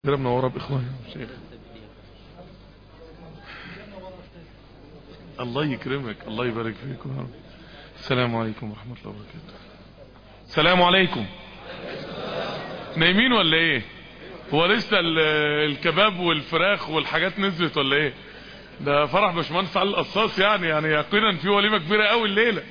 منوره باخواني شيخ. الله يكرمك، الله يبارك فيكم. السلام عليكم ورحمه الله وبركاته. السلام عليكم. نايمين ولا ايه؟ هو لسه الكباب والفراخ والحاجات نزلت ولا ايه؟ ده فرح باشمهندس علي القصاص، يعني يقينا في وليمه كبيره قوي الليله.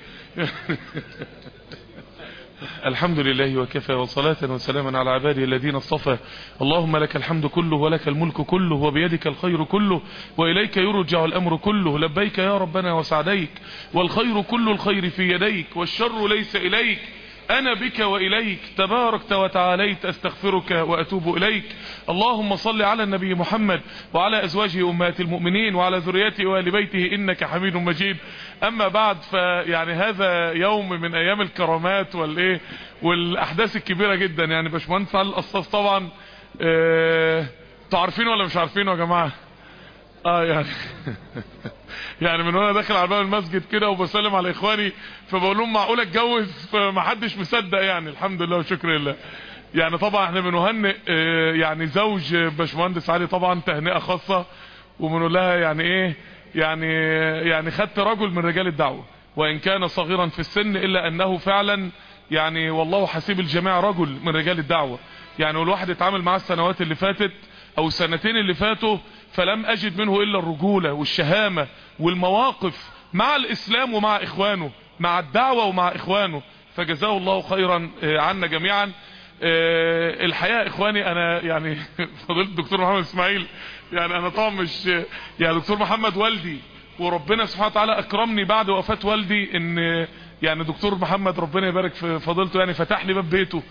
الحمد لله وكفى، وصلاة وسلاما على عباده الذين اصطفى. اللهم لك الحمد كله ولك الملك كله وبيدك الخير كله وإليك يرجع الأمر كله. لبيك يا ربنا وسعديك، والخير كل الخير في يديك والشر ليس إليك. أنا بك وإليك تباركت وتعاليت، أستغفرك وأتوب إليك. اللهم صل على النبي محمد وعلى أزواجه أمهات المؤمنين وعلى ذريته وآل بيته إنك حميد مجيد. أما بعد، فيعني هذا يوم من أيام الكرامات والأحداث الكبيرة جدا. يعني باشمهندس علي القصاص طبعا تعرفين ولا مش عارفينه يا جماعة؟ يعني من وانا داخل على باب المسجد كده وبسلم على اخواني فبقول لهم معقوله اتجوز؟ فمحدش مصدق يعني. الحمد لله وشكر لله. يعني طبعا احنا بنهنئ يعني زوج باشمهندس علي طبعا تهنئه خاصه، وبنقول لها يعني ايه، يعني خدت رجل من رجال الدعوه وان كان صغيرا في السن، الا انه فعلا يعني والله حسيب الجميع رجل من رجال الدعوه. يعني والواحد اتعامل معاه السنوات اللي فاتت او السنتين اللي فاتوا، فلم اجد منه الا الرجولة والشهامة والمواقف مع الاسلام ومع اخوانه، مع الدعوة ومع اخوانه، فجزاه الله خيرا عنا جميعا. الحقيقة اخواني انا يعني فضلت الدكتور محمد اسماعيل، يعني انا طبعا مش يعني دكتور محمد والدي، وربنا سبحانه وتعالى اكرمني بعد وفاة والدي ان يعني دكتور محمد ربنا يبارك في فضيلته يعني فتح لي باب بيته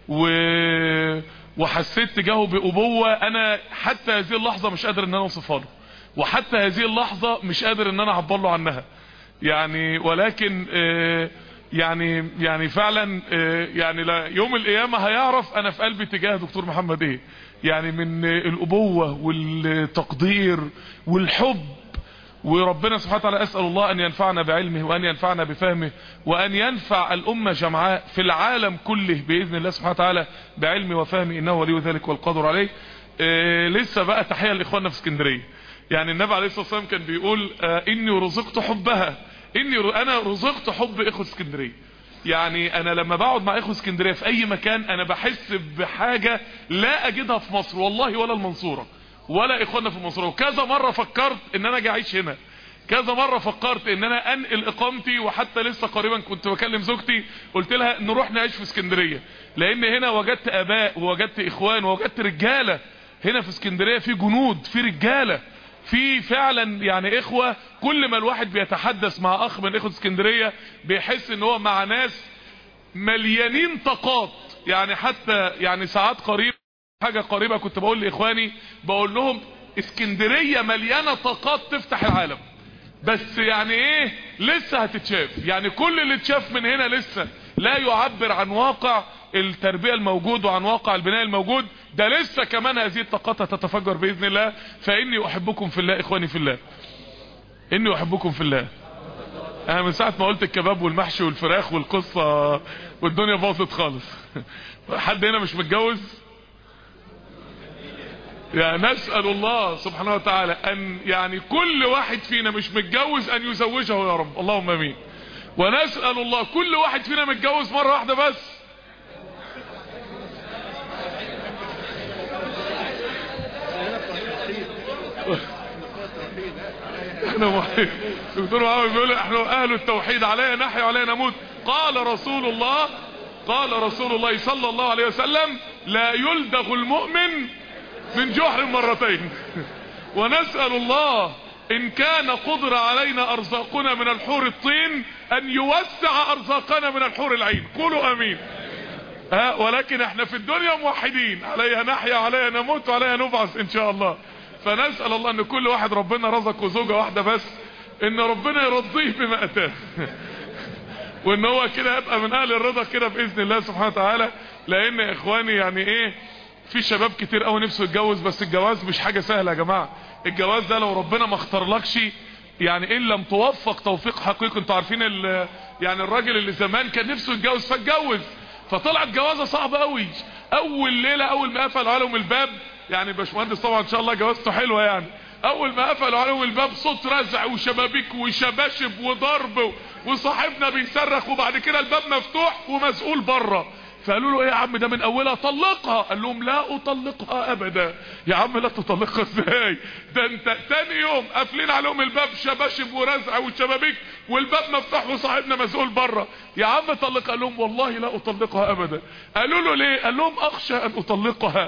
وحسيت تجاهه بأبوة انا حتى هذه اللحظة مش قادر ان انا اوصفها له، وحتى هذه اللحظة مش قادر ان انا اعبر له عنها يعني. ولكن يعني فعلا يعني لا يوم القيامة هيعرف انا في قلبي تجاه دكتور محمد ايه، يعني من الأبوة والتقدير والحب. وربنا سبحانه وتعالى أسأل الله أن ينفعنا بعلمه وأن ينفعنا بفهمه وأن ينفع الأمة جمعاء في العالم كله بإذن الله سبحانه وتعالى بعلمه وفهمه، إنه ولي ذلك والقادر عليه. لسه بقى تحية لإخواننا في اسكندرية. يعني النبي عليه الصلاة والسلام كان بيقول إني رزقت حبها، أنا رزقت حب إخوة اسكندرية. يعني أنا لما بقعد مع إخوة اسكندرية في أي مكان أنا بحس بحاجة لا أجدها في مصر والله، ولا المنصورة ولا اخواننا في المنصورة. وكذا مرة فكرت ان انا اجي اعيش هنا، كذا مرة فكرت ان انا انقل اقامتي، وحتى لسه قريبا كنت بكلم زوجتي قلت لها نروح نعيش في اسكندرية، لان هنا وجدت اباء ووجدت اخوان ووجدت رجالة. هنا في اسكندرية في جنود، في رجالة، في فعلا يعني اخوة. كل ما الواحد بيتحدث مع اخ من اخوة اسكندرية بيحس ان هو مع ناس مليانين طاقات. يعني حتى يعني ساعات حاجة قريبة كنت بقول لاخواني، بقول لهم اسكندرية مليانة طاقات تفتح العالم، بس يعني ايه لسه هتتشاف. يعني كل اللي اتشاف من هنا لسه لا يعبر عن واقع التربية الموجود وعن واقع البناء الموجود. ده لسه كمان هذه الطاقات هتتفجر بإذن الله. فإني أحبكم في الله إخواني في الله، إني أحبكم في الله. أنا من ساعة ما قلت الكباب والمحشي والفراخ والقصة والدنيا باظت خالص. حد هنا مش متجوز؟ يعني نسأل الله سبحانه وتعالى ان يعني كل واحد فينا مش متجوز ان يزوجه يا رب، اللهم امين. ونسأل الله كل واحد فينا متجوز مرة واحدة بس. احنا دكتور محمد بيقول احنا اهل التوحيد، علينا نحيا وعلينا نموت. قال رسول الله صلى الله عليه وسلم لا يلدغ المؤمن من جحر مرتين. ونسأل الله إن كان قدر علينا أرزاقنا من الحور الطين أن يوسع أرزاقنا من الحور العين. قولوا أمين. ولكن احنا في الدنيا موحدين، عليها نحيا عليها نموت وعليها نبعث إن شاء الله. فنسأل الله أن كل واحد ربنا رزقه زوجة واحدة بس، إن ربنا يرضيه بما أتاه وإن هو كده يبقى من أهل الرضا كده بإذن الله سبحانه وتعالى. لأن إخواني يعني إيه، في شباب كتير قوي نفسه يتجوز، بس الجواز مش حاجة سهلة يا جماعة. الجواز ده لو ربنا ما اختارلكش، يعني ان لم توفق توفيق حقيقي. انتوا عارفين يعني الراجل اللي زمان كان نفسه يتجوز فاتجوز، فطلعت جوازة صعبة قوي. اول ليله اول ما قفلوا عليهم الباب، يعني باشمهندس طبعا ان شاء الله جوازته حلوه، يعني اول ما قفلوا عليهم الباب صوت رزع وشبابيك وشباشب وضرب وصاحبنا بيصرخ، وبعد كده الباب مفتوح ومسؤول بره. فقالوا له ايه يا عم ده من اولها طلقها؟ قال لهم لا اطلقها ابدا. يا عم لا تطلقها ازاي؟ ده انت تاني يوم قافلين عليهم الباب شباشب ورزع والشبابيك والباب مفتوح وصاحبنا مسؤول بره. يا عم طلقها. قال لهم والله لا اطلقها ابدا. قالوا له ليه؟ قال لهم اخشى ان اطلقها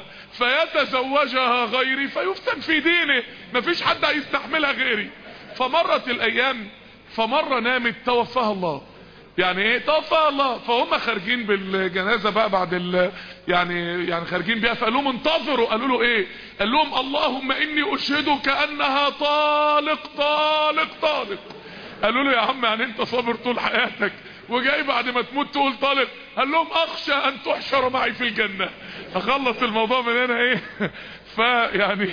فيتزوجها غيري فيفتن في دينه، مفيش حد هيستحملها غيري. فمرت الايام، فمره نامت توفاها الله. يعني ايه توفى الله؟ فهم خارجين بالجنازه بقى بعد يعني خارجين بيها، فقال لهم انتظروا. قالوا له ايه؟ قال لهم اللهم اني اشهدك انها طالق طالق طالق. قالوا له يا عم يعني انت صابر طول حياتك وجاي بعد ما تموت تقول طالق؟ قال لهم اخشى ان تحشر معي في الجنه. اخلص الموضوع من هنا ايه. فيعني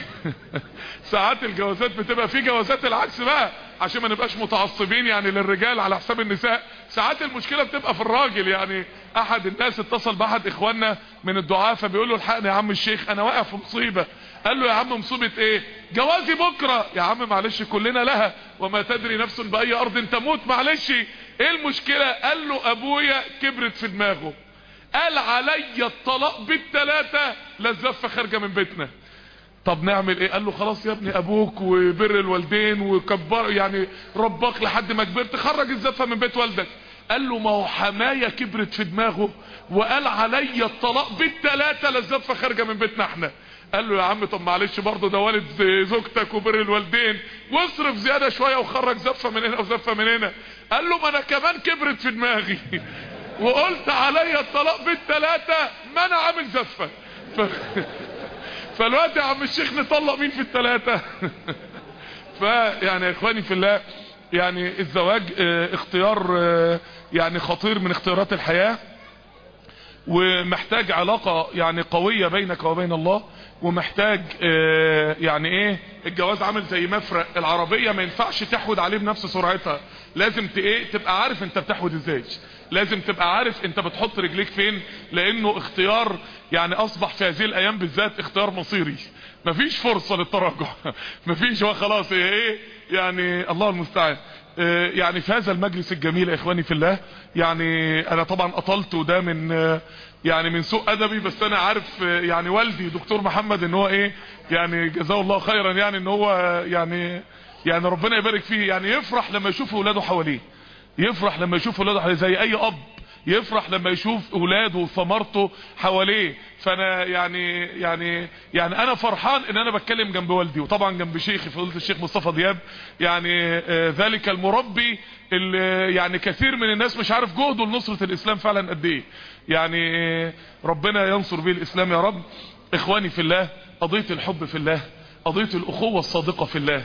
ساعات الجوازات بتبقى في جوازات العكس بقى، عشان ما نبقاش متعصبين يعني للرجال على حساب النساء. ساعات المشكلة بتبقى في الراجل. يعني احد الناس اتصل باحد اخواننا من الدعاة فبيقول له الحقني يا عم الشيخ انا واقع في مصيبة. قال له يا عم مصيبة ايه؟ جوازي بكرة. يا عم معلش كلنا لها وما تدري نفس باي ارض تموت. معلش ايه المشكلة؟ قال له ابويا كبرت في دماغه، قال علي الطلاق بالثلاثة لا الزفة خارجة من بيتنا. طب نعمل ايه؟ قال له خلاص يا ابني ابوك وبر الوالدين وكبر يعني رباك لحد ما كبرت، خرج الزفة من بيت والدك. قال له ما هو حماية كبرت في دماغه وقال علي الطلاق بالثلاثة لا الزفة خارجة من بيتنا احنا. قال له يا عم طب معلش برضه ده والد زوجتك وبر الوالدين، واصرف زيادة شوية وخرج زفة من هنا وزفة من هنا. قال له ما انا كمان كبرت في دماغي وقلت علي الطلاق بالثلاثة ما انا عامل زفة. فالوقت يا عم الشيخ نطلق مين في الثلاثة؟ فيعني يا اخواني في الله، يعني الزواج اختيار يعني خطير من اختيارات الحياة، ومحتاج علاقة يعني قوية بينك وبين الله، ومحتاج يعني ايه، الجواز عامل زي مفرق العربية، ما ينفعش تحود عليه بنفس سرعتها. لازم تبقى عارف انت بتحود ازاي، لازم تبقى عارف انت بتحط رجليك فين، لانه اختيار يعني اصبح في هذه الايام بالذات اختيار مصيري، مفيش فرصة للتراجع. مفيش، هو خلاص ايه يعني الله المستعان. يعني في هذا المجلس الجميل يا اخواني في الله، يعني انا طبعا اطلت وده من يعني من سوء ادبي، بس انا عارف يعني والدي دكتور محمد ان هو ايه يعني جزاه الله خيرا، يعني ان هو يعني ربنا يبارك فيه، يعني يفرح لما يشوف اولاده حواليه، يفرح لما يشوف اولاده حواليه زي اي اب يفرح لما يشوف اولاده وثمرته حواليه. فانا يعني انا فرحان ان انا بتكلم جنب والدي، وطبعا جنب شيخي فضيلة الشيخ مصطفى دياب، يعني ذلك المربي اللي يعني كثير من الناس مش عارف جهده لنصرة الاسلام فعلا قد ايه. يعني ربنا ينصر به الاسلام يا رب. اخواني في الله، قضية الحب في الله، قضية الاخوة الصادقة في الله.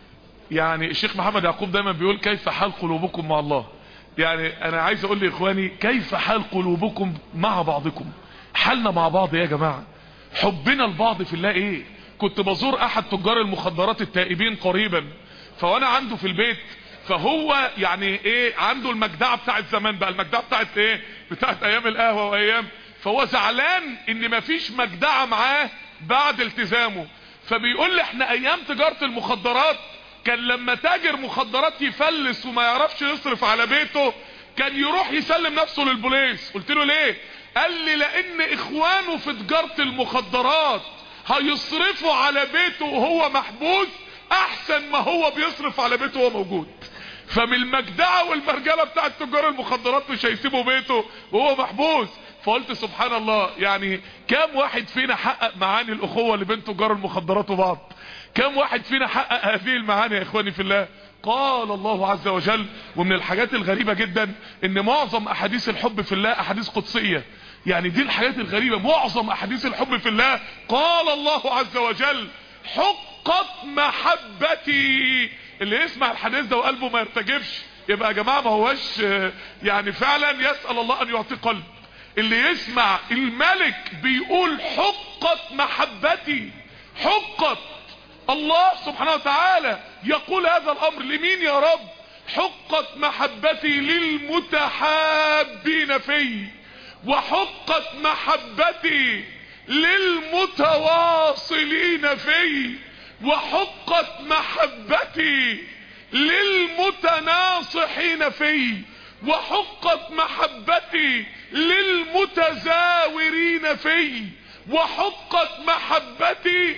يعني الشيخ محمد يعقوب دايما بيقول كيف حال قلوبكم مع الله. يعني انا عايز اقول لاخواني كيف حال قلوبكم مع بعضكم. حالنا مع بعض يا جماعة، حبنا لبعض في الله ايه. كنت بزور احد تجار المخدرات التائبين قريبا، فوانا عنده في البيت، فهو يعني ايه عنده المجدعة بتاعت زمان بقى، المجدعة بتاعت ايه، بتاعت ايام القهوة وايام، فهو زعلان ان مفيش مجدعة معاه بعد التزامه. فبيقول لي احنا ايام تجارة المخدرات كان لما تاجر مخدرات يفلس وما يعرفش يصرف على بيته كان يروح يسلم نفسه للبوليس. قلت له ليه؟ قال لي لان اخوانه في تجارة المخدرات هيصرفوا على بيته وهو محبوس احسن ما هو بيصرف على بيته وهو موجود. فمن المجدعة والمرجلة بتاعت تجار المخدرات مش هيسيبوا بيته وهو محبوس. فقلت سبحان الله، يعني كام واحد فينا حقق معاني الاخوة اللي بين تجار المخدرات وبعض؟ كم واحد فينا حقق هذه المعاني يا اخواني في الله؟ قال الله عز وجل، ومن الحاجات الغريبة جدا ان معظم احاديث الحب في الله احاديث قدسية. يعني دي الحاجات الغريبة، معظم احاديث الحب في الله قال الله عز وجل حقت محبتي. اللي يسمع الحديث ده وقلبه ما يرتجبش يبقى يا جماعة ما هوش يعني فعلا يسأل الله ان يعطي قلب. اللي يسمع الملك بيقول حقت محبتي، حقت، الله سبحانه وتعالى يقول هذا الامر لمين يا رب؟ حقت محبتي للمتحابين في، وحقت محبتي للمتواصلين في، وحقت محبتي للمتناصحين في، وحقت محبتي للمتزاورين في، وحقت محبتي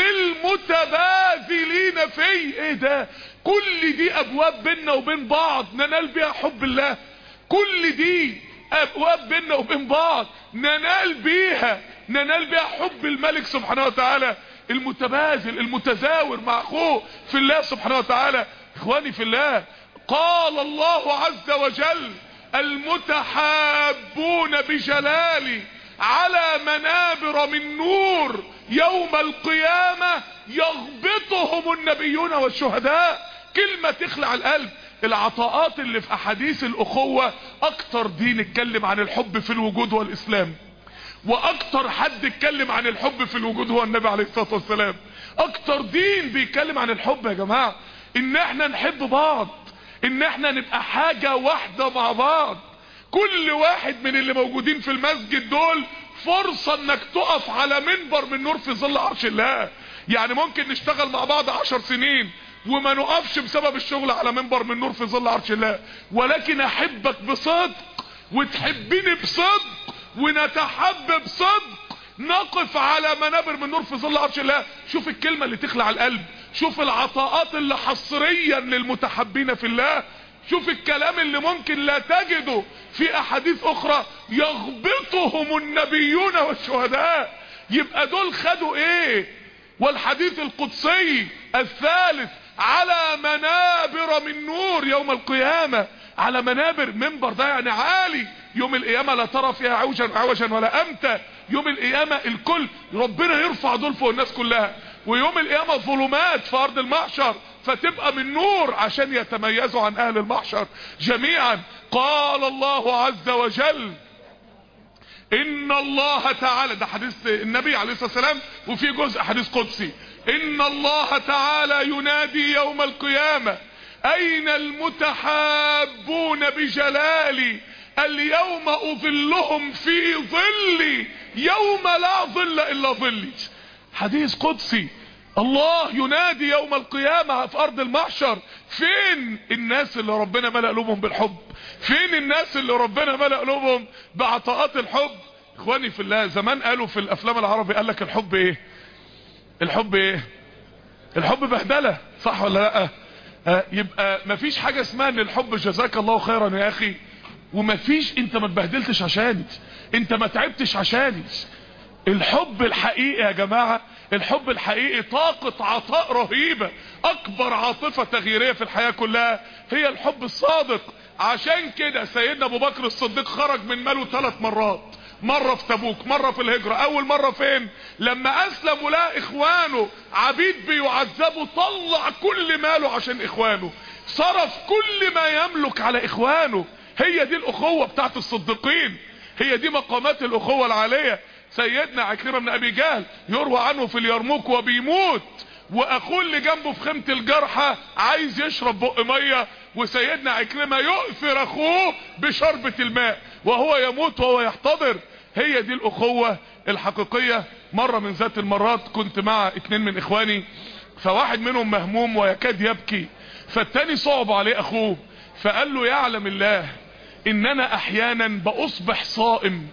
للمتباذلين في. ايه ده؟ كل دي ابواب بيننا وبين بعض ننال بيها حب الله. كل دي ابواب بيننا وبين بعض ننال بيها حب الملك سبحانه وتعالى. المتباذل المتزاور مع اخوه في الله سبحانه وتعالى. اخواني في الله، قال الله عز وجل: المتحابون بجلالي على منابر من نور يوم القيامة يغبطهم النبيون والشهداء. كلمة تخلع القلب. العطاءات اللي في احاديث الاخوة، اكتر دين اتكلم عن الحب في الوجود والاسلام، واكتر حد اتكلم عن الحب في الوجود هو النبي عليه الصلاة والسلام. اكتر دين بيتكلم عن الحب يا جماعة، ان احنا نحب بعض، ان احنا نبقى حاجة واحدة مع بعض. كل واحد من اللي موجودين في المسجد دول فرصة انك تقف على منبر من نور في ظل عرش الله. يعني ممكن نشتغل مع بعض 10 سنين وما نقفش بسبب الشغل على منبر من نور في ظل عرش الله، ولكن احبك بصدق وتحبيني بصدق ونتحب بصدق، نقف على منابر من نور في ظل عرش الله. شوف الكلمة اللي تخلع القلب، شوف العطاءات اللي حصريا للمتحبين في الله، شوف الكلام اللي ممكن لا تجده في احاديث اخرى: يغبطهم النبيون والشهداء. يبقى دول خدوا ايه؟ والحديث القدسي الثالث: على منابر من نور يوم القيامة. على منابر، منبر ده يعني عالي، يوم القيامة لا ترى فيها عوجا ولا امتا. يوم القيامة الكل ربنا يرفع دول فوق الناس كلها، ويوم القيامة ظلمات في ارض المحشر فتبقى من نور عشان يتميزوا عن اهل المحشر جميعا. قال الله عز وجل: ان الله تعالى، ده حديث النبي عليه الصلاة والسلام وفي جزء حديث قدسي: ان الله تعالى ينادي يوم القيامة: اين المتحابون بجلالي اليوم اظلهم في ظلي يوم لا ظل الا ظلي. حديث قدسي. الله ينادي يوم القيامة في ارض المحشر: فين الناس اللي ربنا ملأ قلوبهم بالحب؟ فين الناس اللي ربنا ملأ قلوبهم بعطاءات الحب؟ اخواني في الله، زمان قالوا في الافلام العربي، قال لك الحب ايه؟ الحب ايه؟ الحب بهدلة، صح ولا لا؟ يبقى مفيش حاجة اسمها ان الحب جزاك الله خيرا يا اخي، ومفيش انت ما اتبهدلتش عشاني، انت ما تعبتش عشاني. الحب الحقيقي يا جماعة، الحب الحقيقي طاقة عطاء رهيبة. اكبر عاطفة تغييرية في الحياة كلها هي الحب الصادق. عشان كده سيدنا ابو بكر الصديق خرج من ماله 3 مرات، مرة في تبوك، مرة في الهجرة. اول مرة فين؟ لما اسلم ولقى اخوانه عبيد بيعذبوا، طلع كل ماله عشان اخوانه، صرف كل ما يملك على اخوانه. هي دي الاخوة بتاعت الصديقين، هي دي مقامات الاخوة العالية. سيدنا عكرمة بن ابي جهل يروى عنه في اليرموك وبيموت، واخوه اللي جنبه في خيمة الجرحى عايز يشرب بق مية، وسيدنا عكرمة يؤثر اخوه بشربة الماء وهو يموت وهو يحتضر. هي دي الاخوة الحقيقية. مرة من ذات المرات كنت مع 2 من اخواني، فواحد منهم مهموم ويكاد يبكي، فالتاني صعب عليه اخوه، فقال له: يعلم الله ان انا احيانا باصبح صائم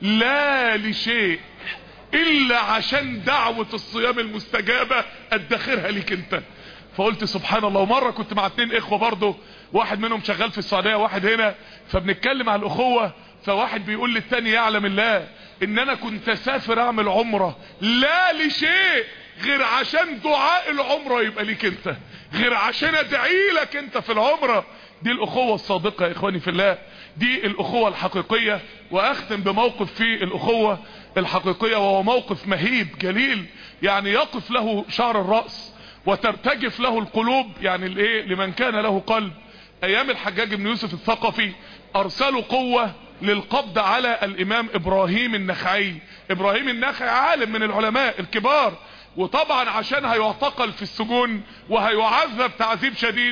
لا لشيء الا عشان دعوة الصيام المستجابة ادخرها ليك انت. فقلت سبحان الله. ومرة كنت مع 2 اخوة برضه، واحد منهم شغال في السعودية واحد هنا، فبنتكلم عن الاخوة، فواحد بيقول للتاني: يعلم الله ان انا كنت اسافر اعمل عمرة لا لشيء غير عشان دعاء العمرة يبقى ليك انت، غير عشان ادعي لك انت في العمرة. دي الاخوة الصادقة يا اخواني في الله، دي الاخوة الحقيقية. واختم بموقف في الاخوة الحقيقية، وهو موقف مهيب جليل، يعني يقف له شعر الرأس وترتجف له القلوب، يعني الايه لمن كان له قلب. ايام الحجاج بن يوسف الثقفي ارسلوا قوة للقبض على الامام ابراهيم النخعي. ابراهيم النخعي عالم من العلماء الكبار، وطبعا عشان هيعتقل في السجون وهيعذب تعذيب شديد،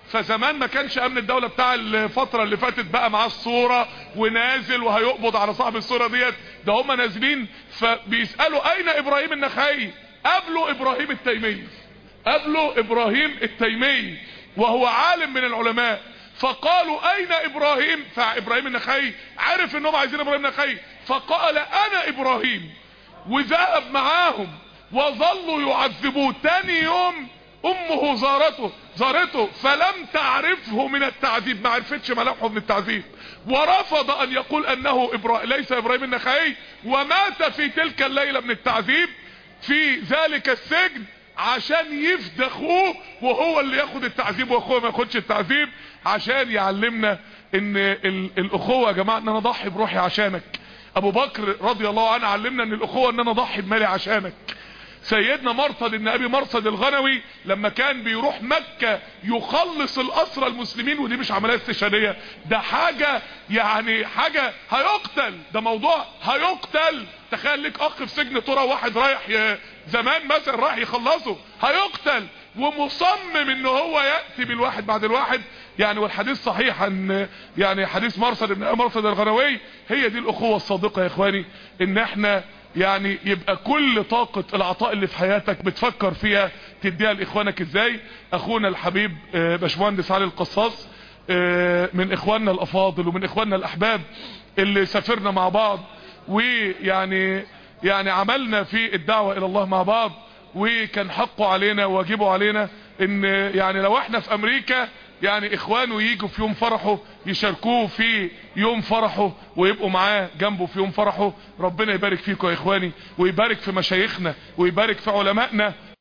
فزمان ما كانش امن الدولة بتاع الفترة اللي فاتت بقى معاه الصورة ونازل وهيقبض على صاحب الصورة ديت، ده هم نازلين فبيسألوا اين ابراهيم النخعي؟ قابلوا ابراهيم التيمي، قابلوا ابراهيم التيمي وهو عالم من العلماء، فقالوا اين ابراهيم؟ فابراهيم النخعي عرف انهم عايزين ابراهيم النخعي، فقال انا ابراهيم، وذهب معاهم وظلوا يعذبوه. تاني يوم امه زارته فلم تعرفه من التعذيب، ما عرفتش ملامحه من التعذيب، ورفض ان يقول انه ليس ابراهيم النخعي، ومات في تلك الليلة من التعذيب في ذلك السجن عشان يفدى اخوه وهو اللي ياخد التعذيب واخوه ما ياخدش التعذيب، عشان يعلمنا ان الاخوة يا جماعة ان انا اضحي بروحي عشانك. ابو بكر رضي الله عنه علمنا ان الاخوة ان انا اضحي بمالي عشانك. سيدنا مرصد بن ابي مرصد الغنوي لما كان بيروح مكة يخلص الاسرى المسلمين، ودي مش عملية استشهادية، ده حاجة يعني حاجة هيقتل، ده موضوع هيقتل. تخيل لك اخ في سجن طرى واحد رايح زمان مثلا رايح يخلصه هيقتل، ومصمم ان هو يأتي بالواحد بعد الواحد يعني. والحديث صحيح ان يعني حديث مرصد بن ابي مرصد الغنوي. هي دي الاخوة الصادقة يا اخواني، ان احنا يعني يبقى كل طاقة العطاء اللي في حياتك بتفكر فيها تديها لاخوانك ازاي. اخونا الحبيب باشمهندس علي القصاص من اخواننا الافاضل ومن اخواننا الاحباب اللي سافرنا مع بعض، ويعني عملنا في الدعوة الى الله مع بعض، وكان حقه علينا وواجبه علينا ان يعني لو احنا في امريكا يعني اخوانه ييجوا في يوم فرحه يشاركوه في يوم فرحه ويبقوا معاه جنبه في يوم فرحه. ربنا يبارك فيكم يا اخواني، ويبارك في مشايخنا، ويبارك في علمائنا.